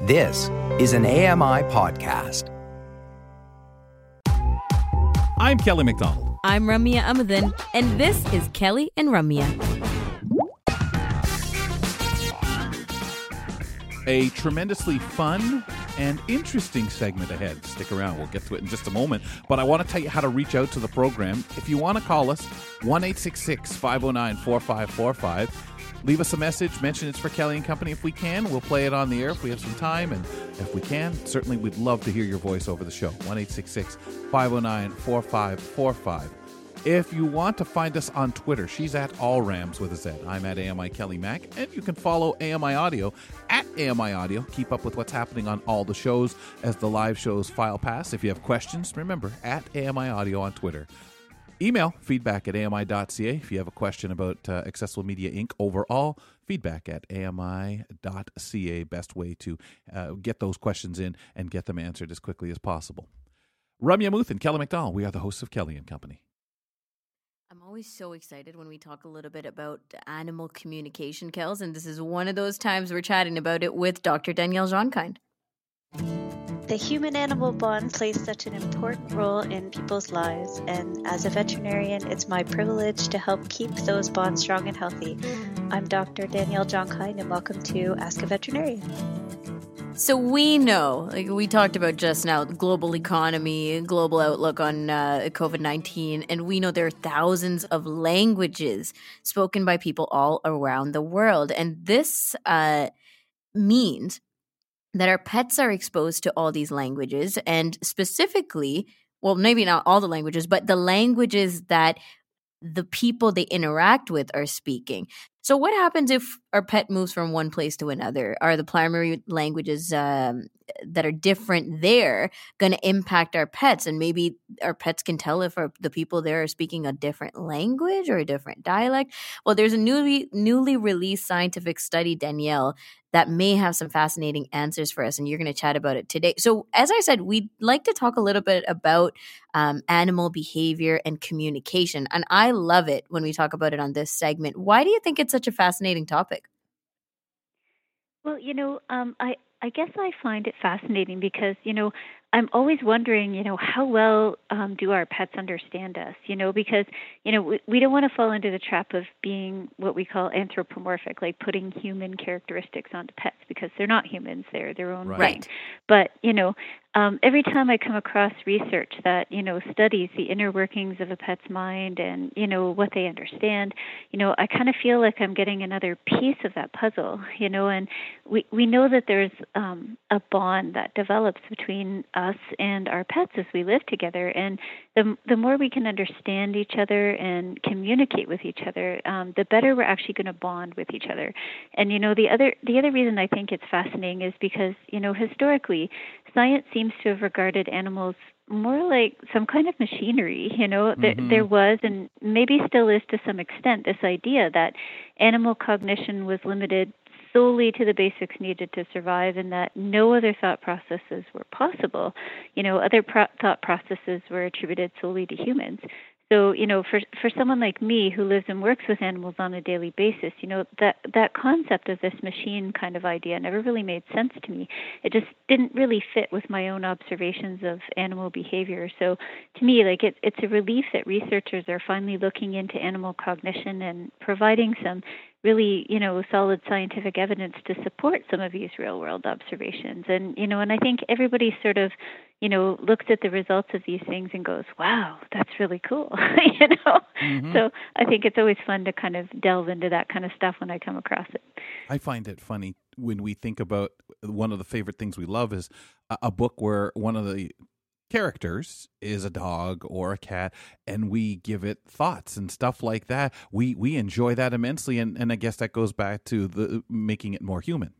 This is an AMI podcast. I'm Kelly McDonald. I'm Ramya Amadin, and this is Kelly and Ramya. A tremendously fun and interesting segment ahead. Stick around. We'll get to it in just a moment. But I want to tell you how to reach out to the program. If you want to call us, 1-866-509-4545. Leave us a message. Mention it's for Kelly and Company if we can. We'll play it on the air if we have some time. And if we can, certainly we'd love to hear your voice over the show. 1-866-509-4545. If you want to find us on Twitter, she's at AllRams with a Z. I'm at AMI Kelly Mac. And you can follow AMI Audio at AMI Audio. Keep up with what's happening on all the shows as the live shows file past. If you have questions, remember, at AMI Audio on Twitter. Email feedback at ami.ca. If you have a question about Accessible Media Inc. overall, feedback at ami.ca. Best way to get those questions in and get them answered as quickly as possible. Ramya Muth and Kelly McDonald, we are the hosts of Kelly and Company. I'm always so excited when we talk a little bit about animal communication, Kels, and this is one of those times we're chatting about it with Dr. Danielle Johnkind. The human-animal bond plays such an important role in people's lives, and as a veterinarian, it's my privilege to help keep those bonds strong and healthy. I'm Dr. Danielle Johnkind, and welcome to Ask a Veterinarian. So we know, like we talked about just now, the global economy, global outlook on COVID-19, and we know there are thousands of languages spoken by people all around the world. And this means that our pets are exposed to all these languages, and specifically, well, maybe not all the languages, but the languages that the people they interact with are speaking. So what happens if our pet moves from one place to another? Are the primary languages that are different there going to impact our pets? And maybe our pets can tell if the people there are speaking a different language or a different dialect. Well, there's a newly released scientific study, Danielle, that may have some fascinating answers for us, and you're going to chat about it today. So as I said, we'd like to talk a little bit about animal behavior and communication, and I love it when we talk about it on this segment. Why do you think it's such a fascinating topic? Well, I guess I find it fascinating because, I'm always wondering, how well do our pets understand us, because, we don't want to fall into the trap of being what we call anthropomorphic, like putting human characteristics onto pets because they're not humans, they're their own right. But, every time I come across research that, studies the inner workings of a pet's mind and, what they understand, I kind of feel like I'm getting another piece of that puzzle, and we know that there's a bond that develops between us and our pets as we live together. And the more we can understand each other and communicate with each other, the better we're actually going to bond with each other. And, the other reason I think it's fascinating is because, historically, science seems to have regarded animals more like some kind of machinery, There was, and maybe still is to some extent, this idea that animal cognition was limited solely to the basics needed to survive and that no other thought processes were possible. Other thought processes were attributed solely to humans. So, for someone like me who lives and works with animals on a daily basis, that concept of this machine kind of idea never really made sense to me. It just didn't really fit with my own observations of animal behavior. So to me, it's a relief that researchers are finally looking into animal cognition and providing some really, solid scientific evidence to support some of these real-world observations. And, and I think everybody sort of, looks at the results of these things and goes, wow, that's really cool, Mm-hmm. So I think it's always fun to kind of delve into that kind of stuff when I come across it. I find it funny when we think about one of the favorite things we love is a book where one of the characters is a dog or a cat and we give it thoughts and stuff like that. We enjoy that immensely, and I guess that goes back to the making it more human.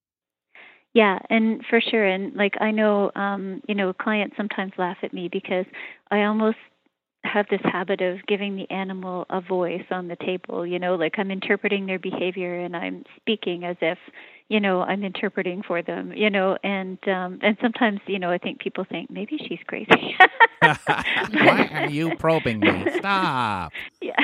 Yeah, and for sure. And I know, clients sometimes laugh at me because I almost have this habit of giving the animal a voice on the table, I'm interpreting their behavior and I'm speaking as if, I'm interpreting for them, and sometimes, I think people think maybe she's crazy. Why are you probing me? Stop. Yeah.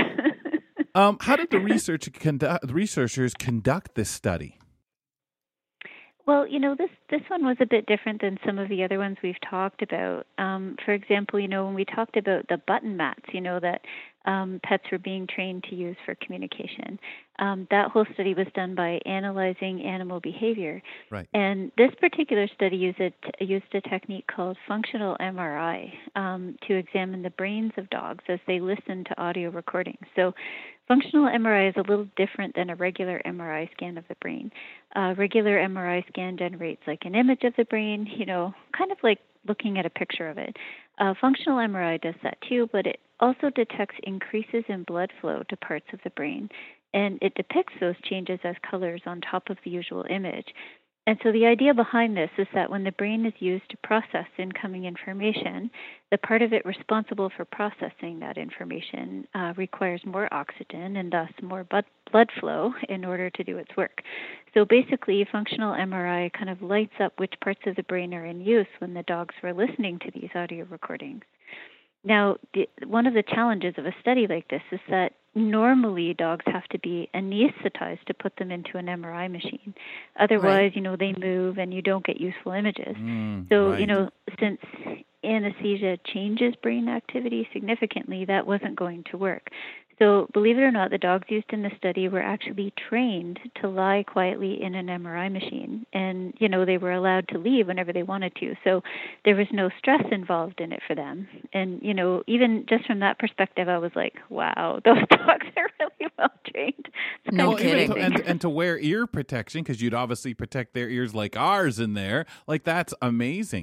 How did the researchers conduct this study? Well, this one was a bit different than some of the other ones we've talked about. For example, when we talked about the button mats, that pets were being trained to use for communication. That whole study was done by analyzing animal behavior. Right. And this particular study used a technique called functional MRI to examine the brains of dogs as they listen to audio recordings. So functional MRI is a little different than a regular MRI scan of the brain. A regular MRI scan generates like an image of the brain, kind of like looking at a picture of it. Functional MRI does that too, but it also detects increases in blood flow to parts of the brain, and it depicts those changes as colors on top of the usual image. And so the idea behind this is that when the brain is used to process incoming information, the part of it responsible for processing that information requires more oxygen and thus more blood flow in order to do its work. So basically, functional MRI kind of lights up which parts of the brain are in use when the dogs were listening to these audio recordings. Now, one of the challenges of a study like this is that normally dogs have to be anesthetized to put them into an MRI machine. Otherwise, Right. They move and you don't get useful images. Right. Since anesthesia changes brain activity significantly, that wasn't going to work. So believe it or not, the dogs used in the study were actually trained to lie quietly in an MRI machine. And, they were allowed to leave whenever they wanted to. So there was no stress involved in it for them. And, even just from that perspective, I was like, wow, those dogs are really well trained. It's No kind of kidding. amazing. And to wear ear protection, because you'd obviously protect their ears like ours in there. Like, that's amazing.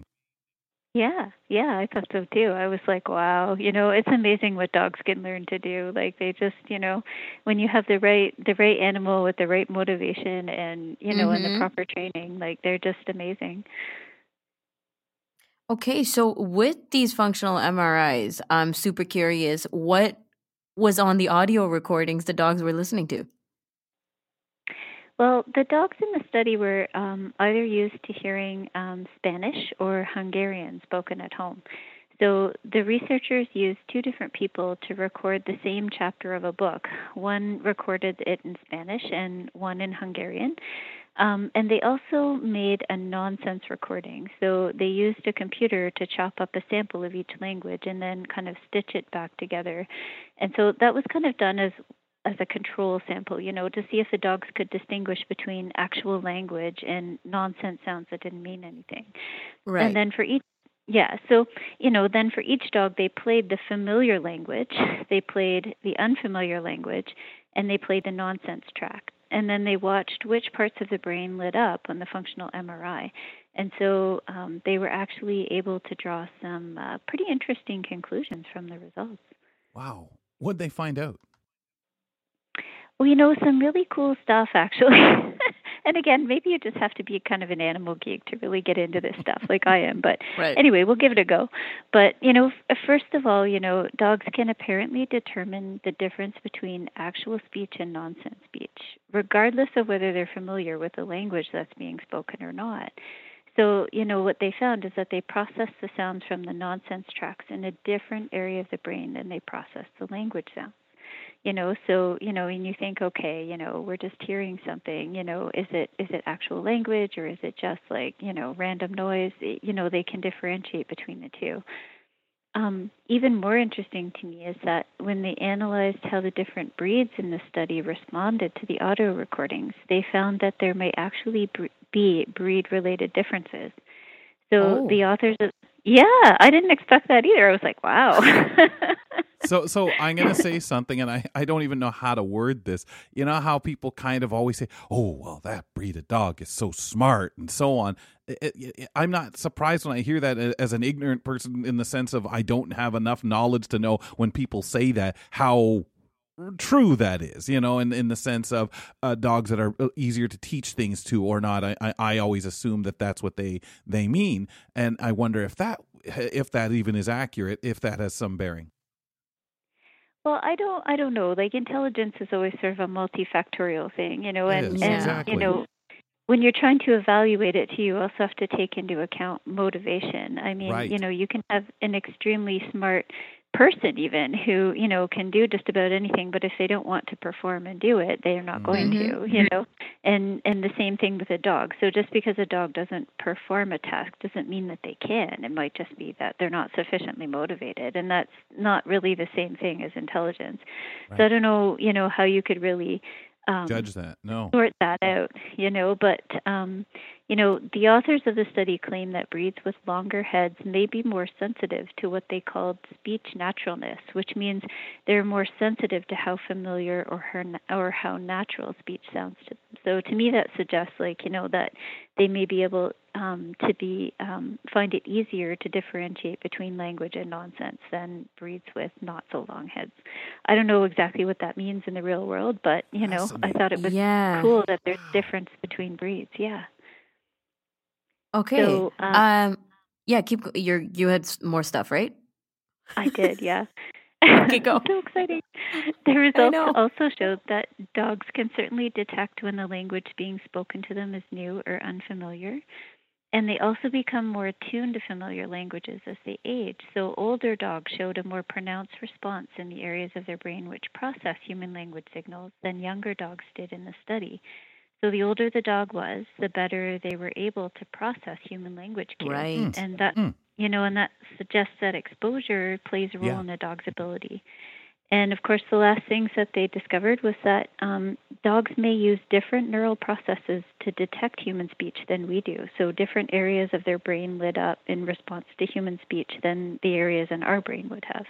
Yeah, I thought so too. I was like, wow, it's amazing what dogs can learn to do. Like they just, when you have the right animal with the right motivation and, and the proper training, like they're just amazing. Okay, so with these functional MRIs, I'm super curious what was on the audio recordings the dogs were listening to? Well, the dogs in the study were either used to hearing Spanish or Hungarian spoken at home. So the researchers used two different people to record the same chapter of a book. One recorded it in Spanish and one in Hungarian. And they also made a nonsense recording. So they used a computer to chop up a sample of each language and then kind of stitch it back together. And so that was kind of done as a control sample, to see if the dogs could distinguish between actual language and nonsense sounds that didn't mean anything. Right. And then for each then for each dog, they played the familiar language, they played the unfamiliar language, and they played the nonsense track. And then they watched which parts of the brain lit up on the functional MRI. And so they were actually able to draw some pretty interesting conclusions from the results. Wow. What'd they find out? Well, some really cool stuff, actually. And again, maybe you just have to be kind of an animal geek to really get into this stuff like I am. But Right. Anyway, we'll give it a go. But, first of all, dogs can apparently determine the difference between actual speech and nonsense speech, regardless of whether they're familiar with the language that's being spoken or not. So, what they found is that they process the sounds from the nonsense tracks in a different area of the brain than they process the language sounds. So, and you think, okay, we're just hearing something, is it actual language or is it just like, random noise? They can differentiate between the two. Even more interesting to me is that when they analyzed how the different breeds in the study responded to the audio recordings, they found that there may actually be breed-related differences. So the authors I didn't expect that either. I was like, wow. So I'm going to say something, and I don't even know how to word this. You know how people kind of always say, oh, well, that breed of dog is so smart and so on. I'm not surprised when I hear that as an ignorant person, in the sense of I don't have enough knowledge to know when people say that, how true that is, in the sense of dogs that are easier to teach things to or not. I always assume that that's what they mean. And I wonder if that even is accurate, if that has some bearing. Well, I don't know. Like intelligence is always sort of a multifactorial thing, It and is, Yeah. exactly. When you're trying to evaluate it too, you also have to take into account motivation. I mean, Right. you can have an extremely smart person even who, can do just about anything, but if they don't want to perform and do it, they are not going Mm-hmm. to. And the same thing with a dog. So just because a dog doesn't perform a task doesn't mean that they can. It might just be that they're not sufficiently motivated, and that's not really the same thing as intelligence. So I Right. don't know, how you could really Judge that. No. sort that out, but the authors of the study claim that breeds with longer heads may be more sensitive to what they called speech naturalness, which means they're more sensitive to how familiar or how natural speech sounds to them. So to me, that suggests that they may be able find it easier to differentiate between language and nonsense than breeds with not so long heads. I don't know exactly what that means in the real world, but I thought it was Yeah. cool that there's difference between breeds. Yeah. Okay. So Yeah, you had more stuff, right? I did, yeah. Okay, go. So exciting. The I results know. also showed that dogs can certainly detect when the language being spoken to them is new or unfamiliar. And they also become more attuned to familiar languages as they age. So older dogs showed a more pronounced response in the areas of their brain which process human language signals than younger dogs did in the study. So the older the dog was, the better they were able to process human language cues. Right. And that, Mm. and that suggests that exposure plays a role Yeah. in a dog's ability. And of course, the last things that they discovered was that dogs may use different neural processes to detect human speech than we do. So different areas of their brain lit up in response to human speech than the areas in our brain would have.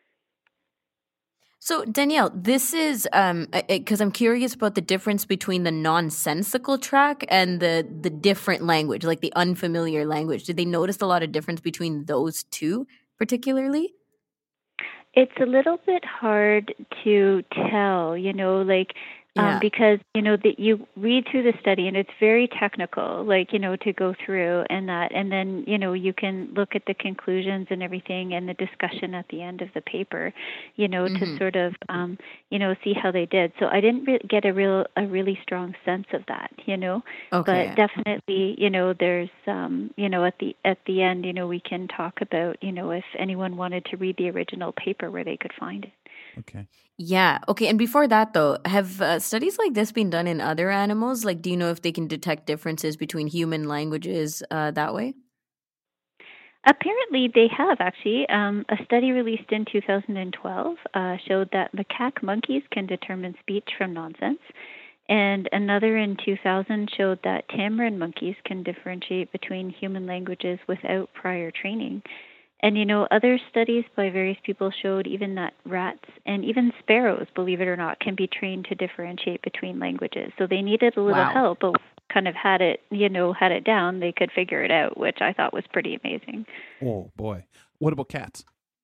So Danielle, this is because I'm curious about the difference between the nonsensical track and the different language, like the unfamiliar language. Did they notice a lot of difference between those two particularly? It's a little bit hard to tell, Yeah. because, that you read through the study and it's very technical, to go through and that. And then, you can look at the conclusions and everything and the discussion at the end of the paper, to sort of, see how they did. So I didn't get a really strong sense of that, Okay. but definitely, there's, at the end, we can talk about, if anyone wanted to read the original paper where they could find it. Okay. Yeah. Okay. And before that, though, have studies like this been done in other animals? Like, do you know if they can detect differences between human languages that way? Apparently, they have actually. A study released in 2012 showed that macaque monkeys can determine speech from nonsense. And another in 2000 showed that tamarin monkeys can differentiate between human languages without prior training. And other studies by various people showed even that rats and even sparrows, believe it or not, can be trained to differentiate between languages. So they needed a little Wow. help, but kind of had it down, they could figure it out, which I thought was pretty amazing. Oh boy. What about cats?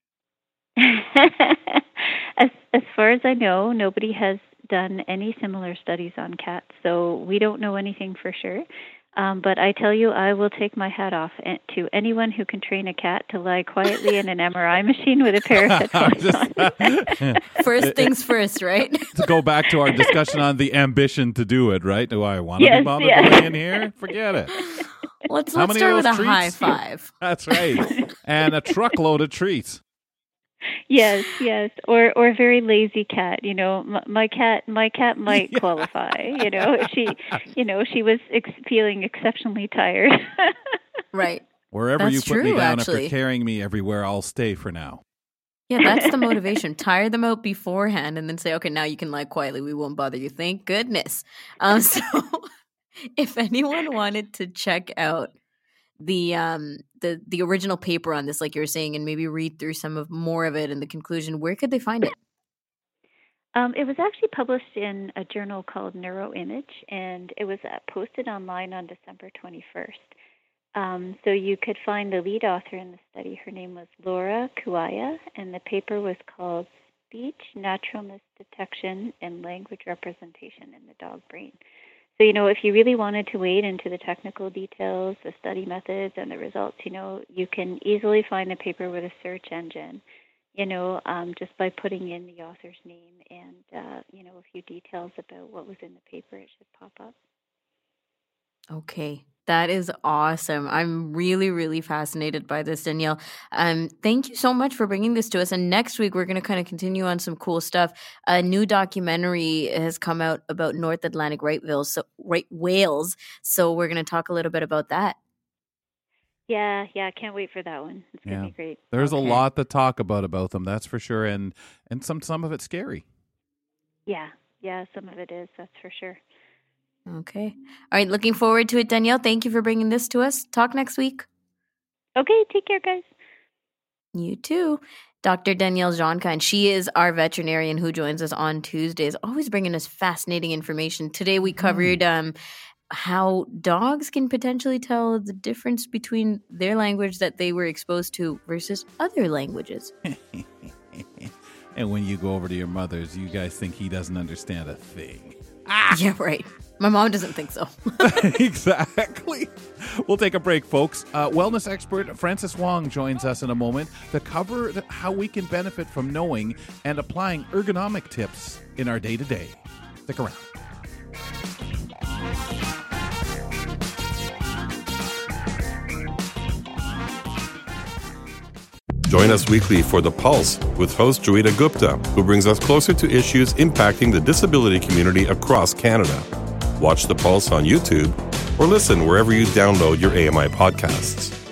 As far as I know, nobody has done any similar studies on cats, so we don't know anything for sure. But I tell you, I will take my hat off to anyone who can train a cat to lie quietly in an MRI machine with a pair of headphones on. First things first, right? To go back to our discussion on the ambition to do it, right? Do I want to be Yes, bothered yeah. to lay in here? Forget it. Let's How many start of with those a high treats? five. That's right. And a truckload of treats. Yes, or a very lazy cat. My cat might qualify. If she was feeling exceptionally tired. Right. Wherever That's you put me true, down actually. after carrying me everywhere, I'll stay for now. Yeah, that's the motivation. Tire them out beforehand and then say, okay, now you can lie quietly. We won't bother you. Thank goodness. So if anyone wanted to check out the original paper on this, like you were saying, and maybe read through more of it and the conclusion, where could they find it? It was actually published in a journal called NeuroImage, and it was posted online on December 21st. So you could find the lead author in the study. Her name was Laura Kuaya, and the paper was called Speech, Naturalness Detection, and Language Representation in the Dog Brain. So, if you really wanted to wade into the technical details, the study methods, and the results, you can easily find the paper with a search engine, just by putting in the author's name and, a few details about what was in the paper, it should pop up. Okay. That is awesome. I'm really, really fascinated by this, Danielle. Thank you so much for bringing this to us. And next week, we're going to kind of continue on some cool stuff. A new documentary has come out about North Atlantic right whales. So we're going to talk a little bit about that. Yeah, can't wait for that one. It's going to be great. There's a lot to talk about them, that's for sure. And some of it's scary. Yeah, some of it is, that's for sure. Okay. All right. Looking forward to it, Danielle. Thank you for bringing this to us. Talk next week. Okay. Take care, guys. You too. Dr. Danielle Jonkind. She is our veterinarian who joins us on Tuesdays, always bringing us fascinating information. Today we covered how dogs can potentially tell the difference between their language that they were exposed to versus other languages. And when you go over to your mother's, you guys think he doesn't understand a thing. Yeah, right. My mom doesn't think so. Exactly. We'll take a break, folks. Wellness expert Francis Wong joins us in a moment to cover how we can benefit from knowing and applying ergonomic tips in our day-to-day. Stick around. Join us weekly for The Pulse with host Joeita Gupta, who brings us closer to issues impacting the disability community across Canada. Watch The Pulse on YouTube or listen wherever you download your AMI podcasts.